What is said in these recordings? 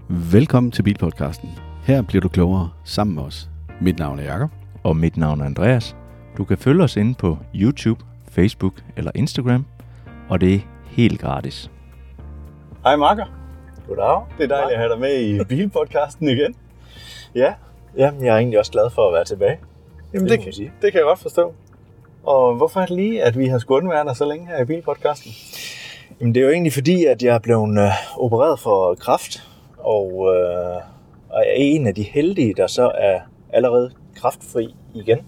Velkommen til Bilpodcasten. Her bliver du klogere sammen med os. Mit navn er Jakob. Og mit navn er Andreas. Du kan følge os inde på YouTube, Facebook eller Instagram, og det er helt gratis. Hej Marker. Goddag. Det er dejligt at have dig med i Bilpodcasten igen. Ja, jeg er egentlig også glad for at være tilbage. Jamen det kan jeg godt forstå. Og hvorfor er det lige, at vi har skulle undvære dig så længe her i Bilpodcasten? Jamen det er jo egentlig fordi, at jeg er blevet opereret for kræft, og er en af de heldige, der så er allerede kræftfri igen.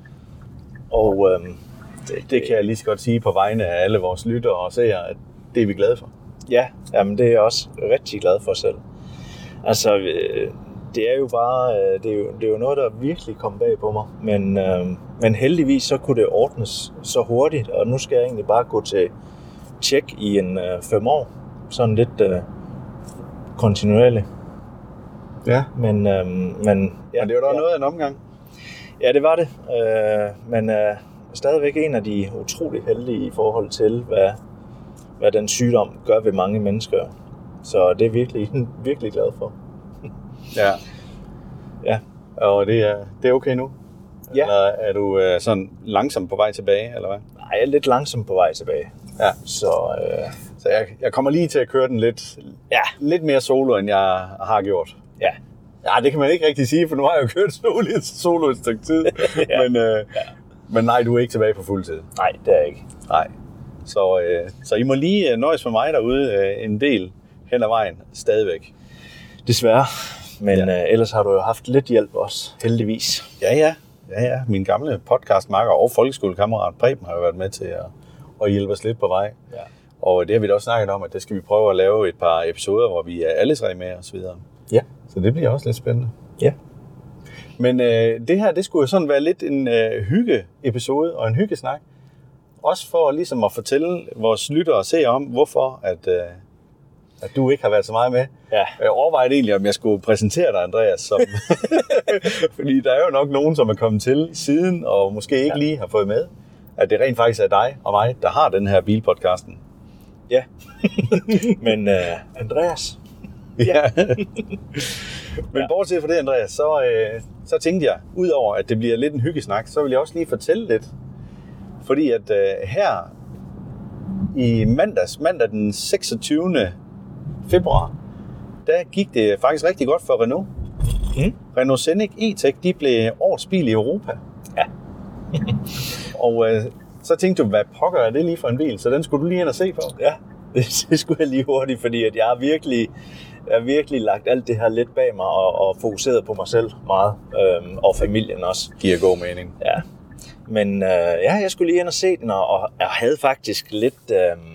Og det kan jeg lige så godt sige på vegne af alle vores lyttere og seere, at det er vi glade for. Ja, jamen det er jeg også rigtig glad for selv. Altså, det er jo bare, det er jo noget, der virkelig kom bag på mig. Men heldigvis så kunne det ordnes så hurtigt, og nu skal jeg egentlig bare gå til tjek i 5 år. Sådan lidt kontinuerligt. Ja. Men ja, det var da noget af en omgang. Ja, det var det. Men stadigvæk en af de utrolig heldige i forhold til, hvad den sygdom gør ved mange mennesker. Så det er virkelig glad for. Ja. Ja. Og det er okay nu? Ja. Eller er du sådan langsomt på vej tilbage, eller hvad? Nej, jeg er lidt langsomt på vej tilbage. Ja. Så jeg kommer lige til at køre den lidt mere solo, end jeg har gjort. Ja. Ja, det kan man ikke rigtig sige, for nu har jeg jo kørt solo et stykke tid. Ja. Men nej, du er ikke tilbage på fuld tid. Nej, det er jeg ikke. Nej. Så I må lige nøjes med mig derude en del hen ad vejen stadigvæk. Desværre. Men ellers har du jo haft lidt hjælp også, heldigvis. Ja. Min gamle podcastmakker og folkeskolekammerat Preben har jo været med til at hjælpe os lidt på vej. Ja. Og det har vi da også snakket om, at det skal vi prøve at lave et par episoder, hvor vi er alle tre med og så videre. Ja. Så det bliver også lidt spændende. Ja. Men det her, det skulle jo sådan være lidt en hygge-episode og en hyggesnak. Også for ligesom at fortælle vores lyttere og se om, hvorfor at du ikke har været så meget med. Ja. Jeg overvejede egentlig, om jeg skulle præsentere dig, Andreas, som fordi der er jo nok nogen, som er kommet til siden, og måske ikke lige har fået med, at det rent faktisk er dig og mig, der har den her bilpodcasten. Ja. Men Andreas. Ja. Men bortset fra det, Andreas, så tænkte jeg, udover at det bliver lidt en hyggesnak, så vil jeg også lige fortælle lidt. Fordi at her i mandag den 26. februar, der gik det faktisk rigtig godt for Renault. Renault Scenic E-Tech, de blev årets bil i Europa. Ja. Og så tænkte du, hvad pokker er det lige for en bil? Så den skulle du lige ind og se på. Ja, det skulle jeg lige hurtigt, fordi at jeg har virkelig lagt alt det her lidt bag mig og fokuseret på mig selv meget, og familien også. Giver god mening. Ja. Men jeg skulle lige ind og se den, og jeg havde faktisk lidt,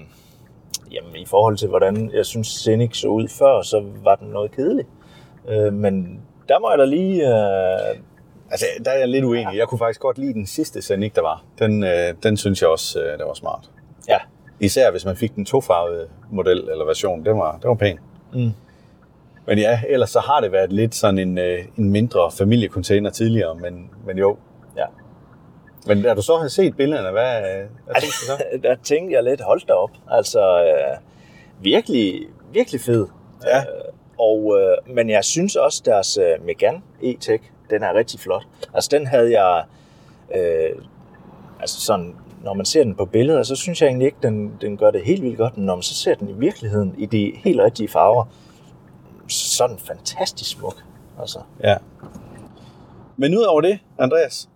i forhold til hvordan jeg synes Scenic så ud før, så var den noget kedelig. Men der må jeg da lige... Altså, der er jeg lidt uenig. Jeg kunne faktisk godt lide den sidste Scenic, der var. Den synes jeg også, der var smart. Ja. Især hvis man fik den tofarvede model eller version. Det var pæn. Mm. Men ja, ellers så har det været lidt sådan en mindre familiecontainer tidligere, men jo. Ja. Men da du så har set billederne, hvad tænkte du så? Der tænkte jeg lidt, hold da op. Altså, virkelig fed. Ja. Men jeg synes også, deres Megane E-Tech, den er rigtig flot. Altså, den havde jeg... sådan, når man ser den på billeder, så synes jeg egentlig ikke, den gør det helt vildt godt. Men når man så ser den i virkeligheden, i de helt rigtige farver, så er den fantastisk smuk. Altså. Ja. Men ud over det, Andreas,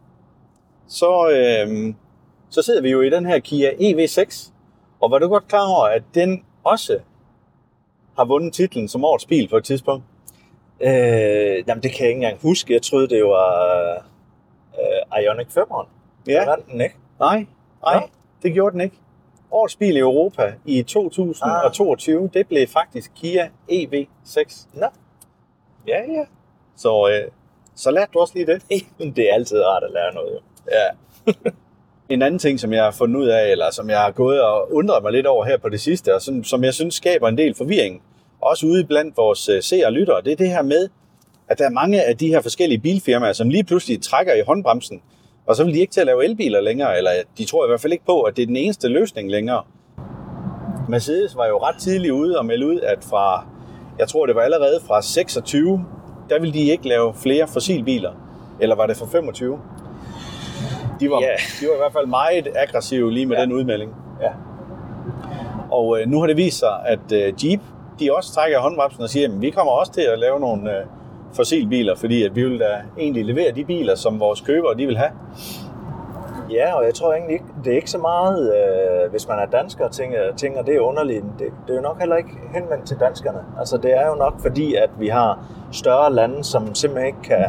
så sidder vi jo i den her Kia EV6. Og var du godt klar over, at den også har vundet titlen som årets bil på et tidspunkt? Jamen, det kan jeg ikke engang huske. Jeg troede, det var Ioniq 5'eren. Ja. Det var den ikke? Nej, det gjorde den ikke. Årets bil i Europa i 2022, det blev faktisk Kia EV6. Nå. Ja. Så lærte du også lige det. Det er altid rart at lære noget, jo. Ja. En anden ting, som jeg har fundet ud af, eller som jeg har gået og undret mig lidt over her på det sidste, og som jeg synes skaber en del forvirring, også ude blandt vores seere og lyttere, det er det her med, at der er mange af de her forskellige bilfirmaer, som lige pludselig trækker i håndbremsen, og så vil de ikke til at lave elbiler længere, eller de tror i hvert fald ikke på, at det er den eneste løsning længere. Mercedes var jo ret tidligt ude og melde ud, at fra Jeg tror, det var allerede fra 26, der ville de ikke lave flere fossilbiler. Eller var det fra 25? De var i hvert fald meget aggressive lige med den udmelding. Ja. Og nu har det vist sig, at Jeep, de også trækker håndbremsen og siger, at vi kommer også til at lave nogle fossilbiler, fordi at vi vil da egentlig levere de biler, som vores købere de vil have. Ja, og jeg tror egentlig ikke, det er ikke så meget, hvis man er dansker og tænker det er underligt. Det er jo nok heller ikke henvendt til danskerne. Altså det er jo nok fordi, at vi har større lande, som simpelthen ikke kan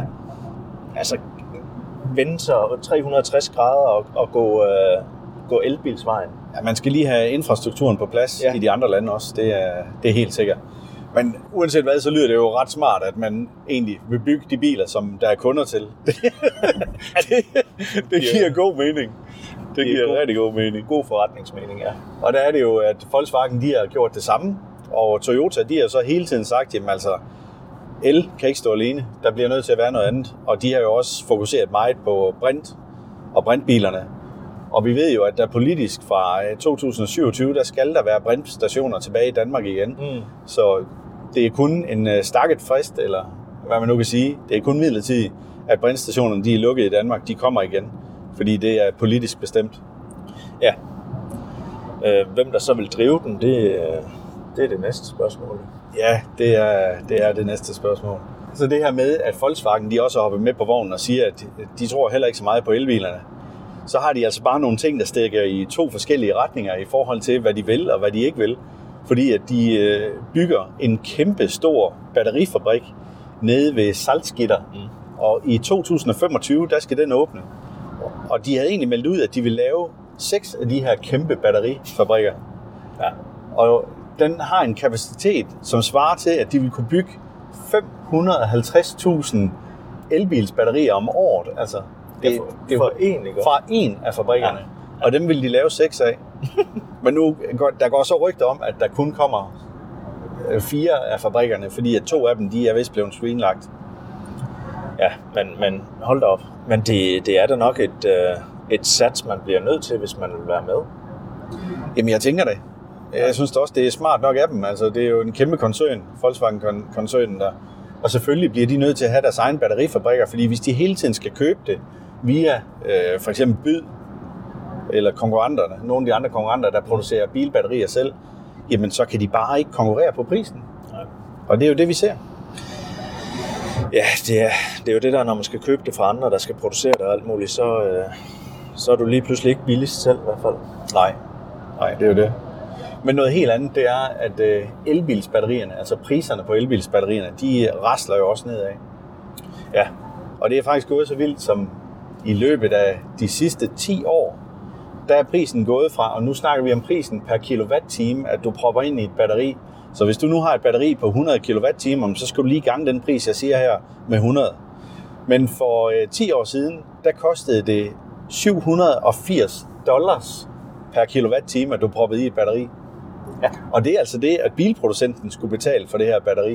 vende sig 360 grader og gå elbilsvejen. Ja, man skal lige have infrastrukturen på plads i de andre lande også, det er helt sikkert. Men uanset hvad, så lyder det jo ret smart, at man egentlig vil bygge de biler, som der er kunder til. Det giver god mening. Det giver rigtig god mening. God forretningsmening, ja. Og der er det jo, at Volkswagen de har gjort det samme, og Toyota de har så hele tiden sagt, jamen altså, el kan ikke stå alene, der bliver nødt til at være noget andet. Og de har jo også fokuseret meget på brint og brintbilerne. Og vi ved jo, at der politisk fra 2027, der skal der være brintstationer tilbage i Danmark igen. Så det er kun en stakket frist, eller hvad man nu kan sige. Det er kun midlertidigt, at brintstationerne de er lukket i Danmark. De kommer igen, fordi det er politisk bestemt. Ja. Hvem der så vil drive den, det er det næste spørgsmål. Ja, det er det næste spørgsmål. Så det her med, at Volkswagen de også har hoppet med på vognen og siger, at de tror heller ikke så meget på elbilerne, så har de altså bare nogle ting, der stikker i to forskellige retninger i forhold til, hvad de vil og hvad de ikke vil. Fordi at de bygger en kæmpe stor batterifabrik nede ved Salzgitter. Og i 2025, der skal den åbne. Og de havde egentlig meldt ud, at de vil lave 6 af de her kæmpe batterifabrikker. Ja. Og den har en kapacitet, som svarer til, at de vil kunne bygge 550.000 elbilsbatterier om året. Altså, det er fra en af fabrikkerne. Ja. Og dem vil de lave 6 af. Men nu der går så rygter om, at der kun kommer 4 af fabrikkerne, fordi at 2 af dem de er vist blevet screenlagt. Ja, men hold da op. Men det er da nok et sats, man bliver nødt til, hvis man vil være med. Jamen, jeg tænker det. Jeg synes også, det er smart nok af dem. Altså, det er jo en kæmpe koncern, Volkswagen-koncernen der. Og selvfølgelig bliver de nødt til at have deres egen batterifabrikker, fordi hvis de hele tiden skal købe det via for eksempel Byd, eller konkurrenterne, nogle af de andre konkurrenter, der producerer bilbatterier selv, jamen så kan de bare ikke konkurrere på prisen. Nej. Og det er jo det, vi ser. Ja, det er jo det der, når man skal købe det fra andre, der skal producere det og alt muligt, så er du lige pludselig ikke billigst selv i hvert fald. Nej, det er jo det. Men noget helt andet, det er, at elbilsbatterierne, altså priserne på elbilsbatterierne, de rasler jo også nedad. Ja, og det er faktisk gået så vildt, som i løbet af de sidste 10 år, der er prisen gået fra, og nu snakker vi om prisen per kilowatt-time, at du propper ind i et batteri. Så hvis du nu har et batteri på 100 kWh, så skal du lige gange den pris, jeg siger her, med 100. Men for 10 år siden, der kostede det $780 per kilowatt-time, at du proppede i et batteri. Ja. Og det er altså det, at bilproducenten skulle betale for det her batteri.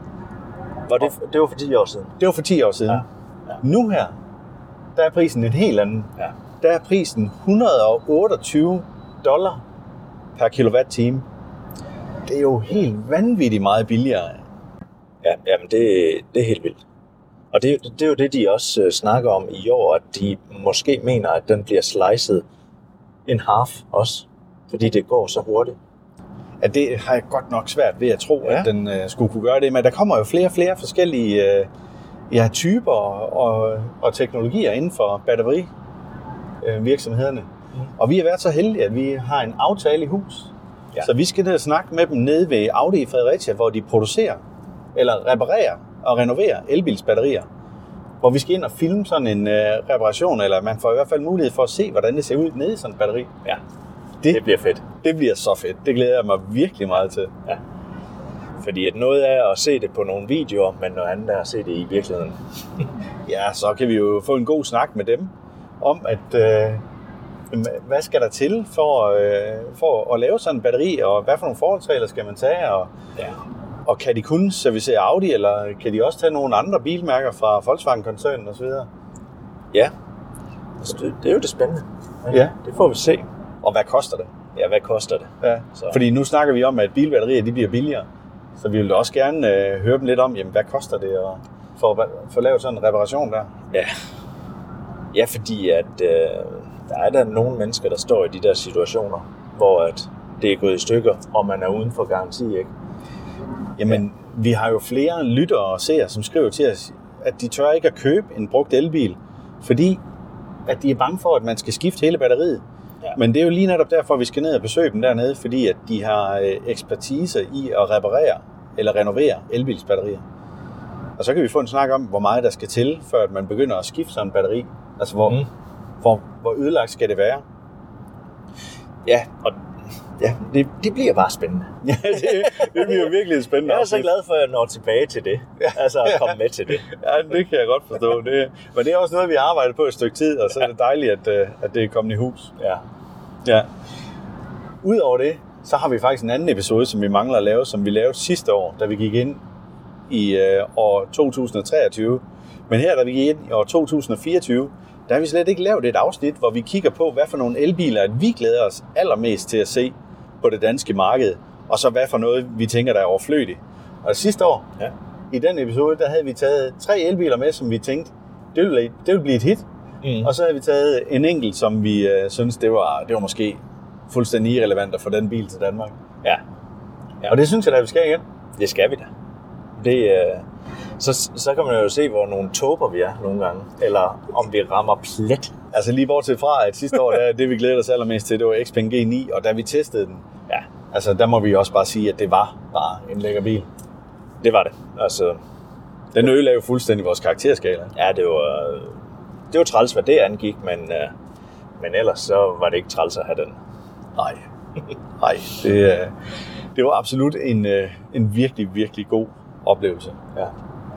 Det var for 10 år siden? Det var for 10 år siden. Ja. Ja. Nu her, der er prisen en helt anden. Ja. Der er prisen $128 per kilowatt-time. Det er jo helt vanvittigt meget billigere. Ja, men det er helt vildt. Og det er jo det, de også snakker om i år, at de måske mener, at den bliver sliced in half også, fordi det går så hurtigt. Ja, det har jeg godt nok svært ved at tro, at den skulle kunne gøre det. Men der kommer jo flere og flere forskellige typer og teknologier inden for batterivirksomhederne. Og vi har været så heldige, at vi har en aftale i hus. Ja. Så vi skal ned og snakke med dem nede ved Audi i Fredericia, hvor de producerer, eller reparerer og renoverer elbilsbatterier. Hvor vi skal ind og filme sådan en reparation, eller man får i hvert fald mulighed for at se, hvordan det ser ud nede i sådan et batteri. Ja, det bliver fedt. Det bliver så fedt. Det glæder jeg mig virkelig meget til. Ja. Fordi at noget er at se det på nogle videoer, men noget andet er at se det i virkeligheden. Ja, så kan vi jo få en god snak med dem om, at hvad skal der til for at lave sådan en batteri, og hvad for nogle forholdsregler skal man tage, og kan de kun servicere Audi, eller kan de også tage nogle andre bilmærker fra Volkswagen-koncernen osv.? Ja, det er jo det spændende. Ja. Det får vi se. Og hvad koster det? Ja, hvad koster det? Ja. Fordi nu snakker vi om, at bilbatterier de bliver billigere. Så vi vil også gerne høre dem lidt om, jamen, hvad koster det at få lavet sådan en reparation der? Ja, fordi at der er der nogle mennesker, der står i de der situationer, hvor at det er gået i stykker, og man er uden for garanti, ikke? Jamen, vi har jo flere lyttere og seere, som skriver til os, at de tør ikke at købe en brugt elbil, fordi at de er bange for, at man skal skifte hele batteriet. Ja. Men det er jo lige netop derfor, vi skal ned og besøge dem dernede, fordi at de har ekspertise i at reparere eller renovere elbilsbatterier. Og så kan vi få en snak om, hvor meget der skal til, før at man begynder at skifte sådan en batteri. Altså, hvor ødelagt skal det være? Ja, og det bliver bare spændende. Ja, det bliver virkelig spændende. Jeg er så glad for, at jeg når tilbage til det. Altså at komme med til det. Ja, det kan jeg godt forstå. Men det er også noget, vi har arbejdet på et stykke tid, og så er det dejligt, at det er kommet i hus. Ja. Udover det, så har vi faktisk en anden episode, som vi mangler at lave, som vi lavede sidste år, da vi gik ind i år 2023. Men her, da vi gik ind i år 2024, der har vi slet ikke lavet et afsnit, hvor vi kigger på, hvad for nogle elbiler, at vi glæder os allermest til at se på det danske marked, og så hvad for noget, vi tænker, der er overflødigt. Og sidste år, i den episode, der havde vi taget 3 elbiler med, som vi tænkte, det ville blive et hit. Og så havde vi taget en enkelt, som vi synes, det var måske fuldstændig irrelevant at få den bil til Danmark. Ja. Og det synes jeg da, vi skal igen. Det skal vi da. Så kan man jo se, hvor nogle tåber vi er nogle gange, eller om vi rammer plet. Altså lige bortset fra, at sidste år, det vi glædede os allermest til, det var Xpeng G9, og da vi testede den, altså der må vi også bare sige, at det var bare en lækker bil. Det var det. Altså, den ødelagde jo fuldstændig vores karakterskala. Ja, det var træls, hvad det angik, men ellers så var det ikke træls at have den. Nej, det var absolut en virkelig, virkelig god oplevelse. Ja.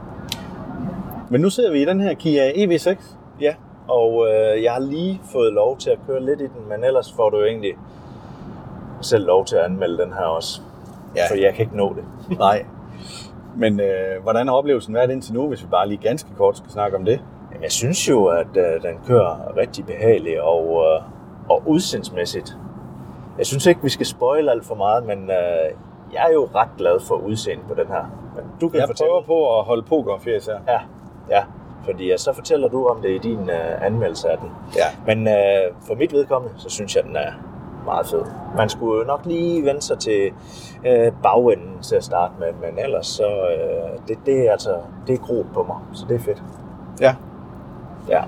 Men nu sidder vi i den her Kia EV6. Ja, og jeg har lige fået lov til at køre lidt i den, men ellers får du jo egentlig selv lov til at anmelde den her også. Ja. For jeg kan ikke nå det. Nej. Men hvordan har oplevelsen været indtil nu, hvis vi bare lige ganske kort skal snakke om det? Jeg synes jo, at den kører rigtig behageligt og udseendsmæssigt. Jeg synes ikke, vi skal spoile alt for meget, men jeg er jo ret glad for udseendet på den her. Men du kan prøver på at holde pokerfjæs her. Ja, fordi så fortæller du om det i din anmeldelse af den. Ja. Men for mit vedkommende, så synes jeg, den er meget fed. Man skulle nok lige vende sig til bagenden til at starte med, men ellers så det er groet på mig, så det er fedt. Ja.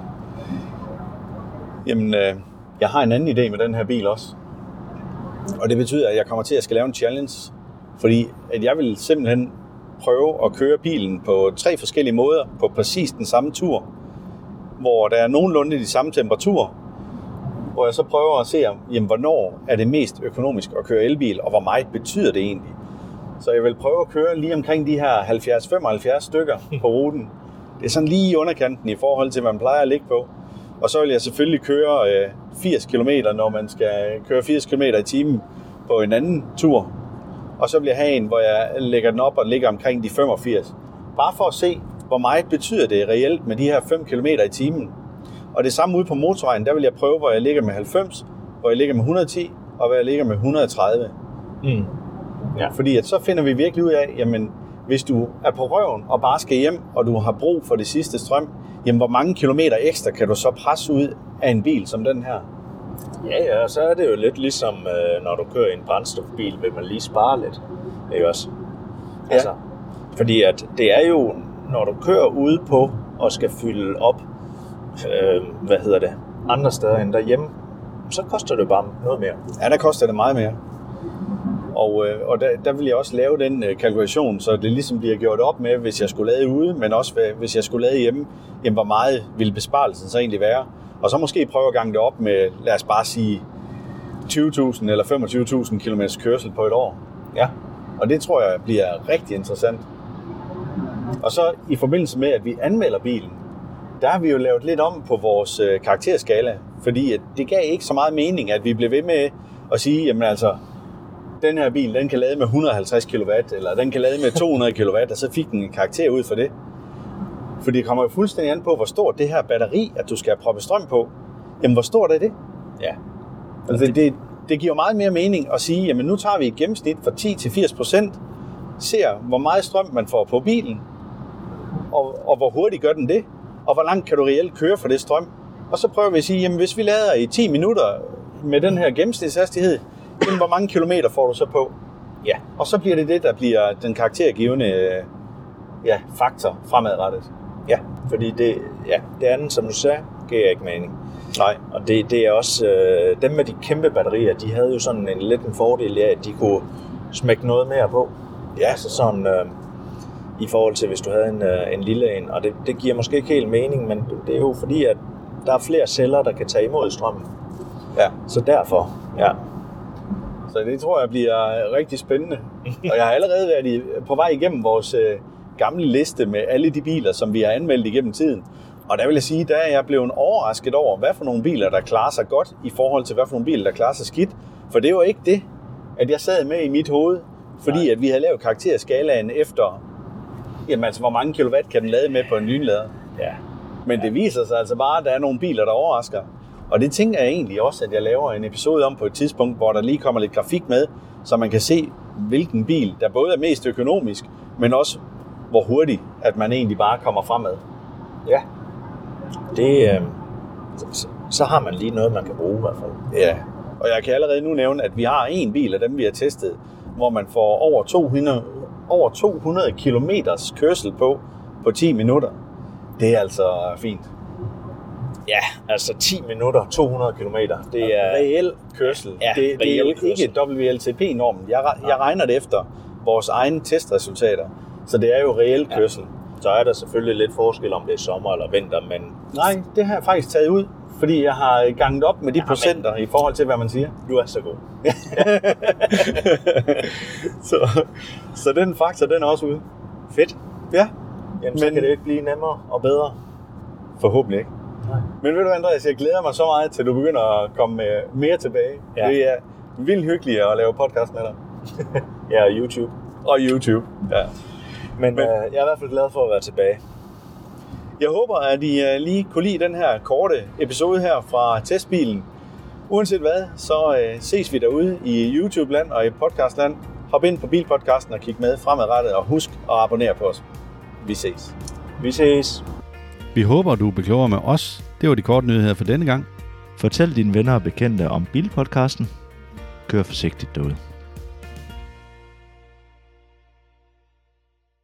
Jamen, jeg har en anden idé med den her bil også. Og det betyder, at jeg kommer til at skal lave en challenge, fordi at jeg vil simpelthen prøve at køre bilen på 3 forskellige måder på præcis den samme tur, hvor der er nogenlunde de samme temperaturer, hvor jeg så prøver at se, jamen, hvornår er det mest økonomisk at køre elbil, og hvor meget betyder det egentlig. Så jeg vil prøve at køre lige omkring de her 70-75 stykker på ruten. Det er sådan lige i underkanten i forhold til, hvad man plejer at ligge på. Og så vil jeg selvfølgelig køre 80 km, når man skal køre 80 km i timen på en anden tur. Og så vil jeg have en, hvor jeg lægger den op og ligger omkring de 85. Bare for at se, hvor meget betyder det reelt med de her 5 km i timen. Og det samme ude på motorvejen, der vil jeg prøve, hvor jeg ligger med 90, hvor jeg ligger med 110 og hvor jeg ligger med 130. Ja. Fordi at så finder vi virkelig ud af, jamen hvis du er på røven og bare skal hjem, og du har brug for det sidste strøm, jamen hvor mange kilometer ekstra kan du så presse ud af en bil som den her? Ja, så er det jo lidt ligesom, når du kører i en brændstofbil, vil man lige spare lidt. Ikke også? Ja. Altså, fordi at det er jo, når du kører ude på og skal fylde op, andre steder end derhjemme, så koster det bare noget mere. Ja, der koster det meget mere. Og der vil jeg også lave den kalkulation, så det ligesom bliver gjort op med, hvis jeg skulle lade ude, men også hvis jeg skulle lade hjemme, jamen hvor meget ville besparelsen så egentlig være. Og så måske prøve at gange det op med, lad os bare sige, 20.000 eller 25.000 km kørsel på et år. Ja. Og det tror jeg bliver rigtig interessant. Og så i forbindelse med, at vi anmelder bilen, der har vi jo lavet lidt om på vores karakterskala, fordi at det gav ikke så meget mening, at vi blev ved med at sige, jamen altså, den her bil, den kan lade med 150 kW, eller den kan lade med 200 kW, og så fik den en karakter ud for det. For det kommer jo fuldstændig an på, hvor stort det her batteri, at du skal proppe strøm på. Jamen, hvor stort er det? Ja. Altså, det giver meget mere mening at sige, jamen nu tager vi et gennemsnit fra 10-80%, ser, hvor meget strøm man får på bilen, og hvor hurtigt gør den det, og hvor langt kan du reelt køre for det strøm. Og så prøver vi at sige, jamen hvis vi lader i 10 minutter med den her gennemsnitshastighed, jamen hvor mange kilometer får du så på? Ja, og så bliver det, der bliver den karaktergivende faktor fremadrettet. Ja, fordi det andet, som du sagde, giver ikke mening. Nej. Og det er også, dem med de kæmpe batterier, de havde jo sådan en fordel af, at de kunne smække noget mere på. Ja. Altså sådan, i forhold til, hvis du havde en lille en. Og det giver måske ikke helt mening, men det er jo fordi, at der er flere celler, der kan tage imod strømmen. Ja. Så derfor, ja. Så det tror jeg bliver rigtig spændende. Og jeg har allerede været på vej igennem vores gamle liste med alle de biler, som vi har anmeldt igennem tiden. Og der vil jeg sige, der er jeg blevet overrasket over, hvad for nogle biler, der klarer sig godt, i forhold til hvad for nogle biler, der klarer sig skidt. For det var ikke det, at jeg sad med i mit hoved, fordi at vi havde lavet karakterskalaen efter, jamen altså, hvor mange kilowatt kan den lade med på en lynlader. Ja. Men det viser sig altså bare, at der er nogle biler, der overrasker. Og det tænker jeg egentlig også, at jeg laver en episode om på et tidspunkt, hvor der lige kommer lidt grafik med, så man kan se, hvilken bil, der både er mest økonomisk, men også hvor hurtigt, at man egentlig bare kommer fremad. Ja. Det, så har man lige noget, man kan bruge i hvert fald. Ja, og jeg kan allerede nu nævne, at vi har en bil af dem, vi har testet, hvor man får over 200 kilometers kørsel på 10 minutter. Det er altså fint. Ja, altså 10 minutter, 200 kilometer. Det er reel kørsel. Ja, det er jo ikke WLTP-normen. Jeg regner det efter vores egne testresultater. Så det er jo reel kørsel. Så er der selvfølgelig lidt forskel, om det er sommer eller vinter, men... Nej, det har jeg faktisk taget ud, fordi jeg har ganget op med de procenter i forhold til, hvad man siger. Du er så god. så den faktor, den er også ude. Fedt. Ja. Jamen, så kan det ikke blive nemmere og bedre. Forhåbentlig ikke. Nej. Men ved du, Andreas, jeg glæder mig så meget til, at du begynder at komme mere tilbage. Ja. Det er vildt hyggeligt at lave podcast med dig. Ja, og YouTube. Og YouTube, ja. Men jeg er i hvert fald glad for at være tilbage. Jeg håber, at I lige kunne lide den her korte episode her fra testbilen. Uanset hvad, så ses vi derude i YouTube-land og i podcast-land. Hop ind på Bilpodcasten og kig med fremadrettet, og husk at abonnere på os. Vi ses. Vi ses. Vi håber, du er klogere med os. Det var de korte nyheder for denne gang. Fortæl dine venner og bekendte om Bilpodcasten. Kør forsigtigt derude.